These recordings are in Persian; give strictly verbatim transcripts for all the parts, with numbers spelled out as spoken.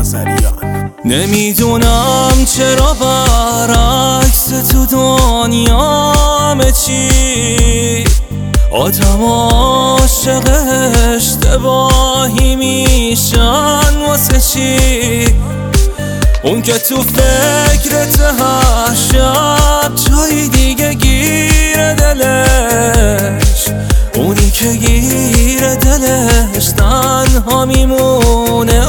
نظریان. نمیدونم چرا برعکس تو دنیا همه چی آدم عاشق اشتباهی میشن. واسه چی؟ اون که تو فکرت هر شب جای دیگه گیر دلش، اونی که گیر دلش تنها میمونه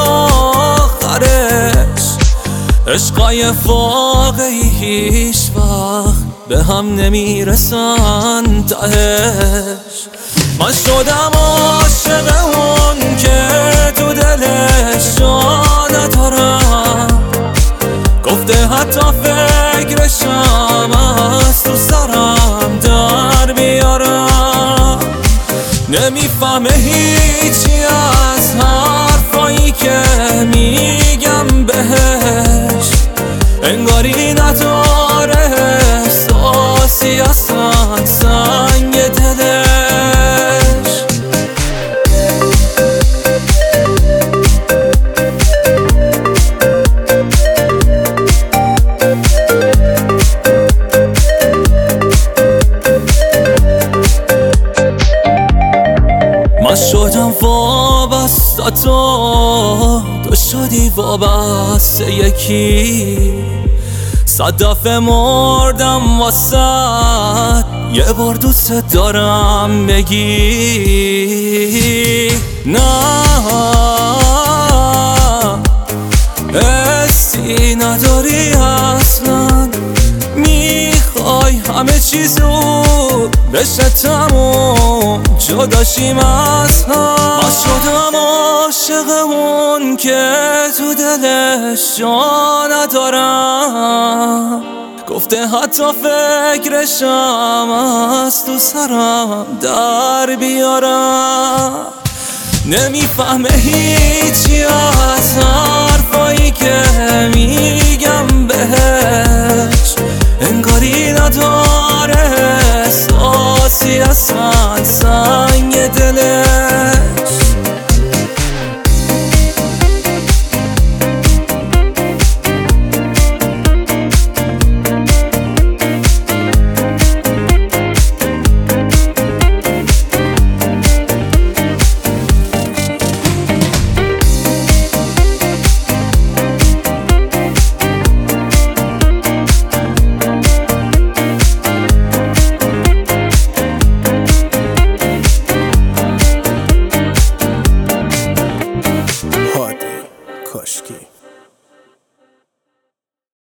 آخرش. عشقای واقعی هیچ وقت به هم نمیرسن تهش. من شدم عاشق اون که تو دلش جا ندارم، گفته حتی فکرشم از تو سرم در بیارم. نمیفهمه هیچی از حرفایی که میگم بهش، انگاری نداره احساسی اصلا سنگ دلش. من شدم وابسته تو، تو شدی وابسته یکی. صد دفعه مردم واسه یه بار دوست دارم بگی. نه حسی نداری اصلا، میخوای همه چیزو بشه تموم جداشیم از هم. من شدم عاشق اون که تو دلش جا ندارم، گفته حتی فکرشم از تو سرم در بیارم. نمیفهمه هیچی از حرفایی که میگم بهش، انگاری نداره احساسی اصلا